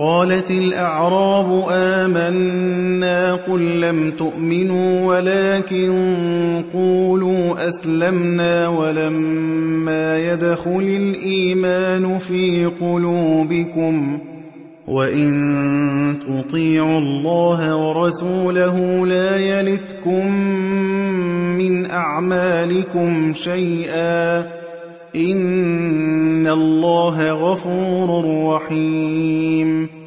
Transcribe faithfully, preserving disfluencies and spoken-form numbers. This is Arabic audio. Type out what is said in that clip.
قالت الأعراب آمنا قل لم تؤمنوا ولكن قولوا أسلمنا ولما يدخل الإيمان في قلوبكم وإن تطيعوا الله ورسوله لا يلتكم من أعمالكم شيئا إن الله غفور رحيم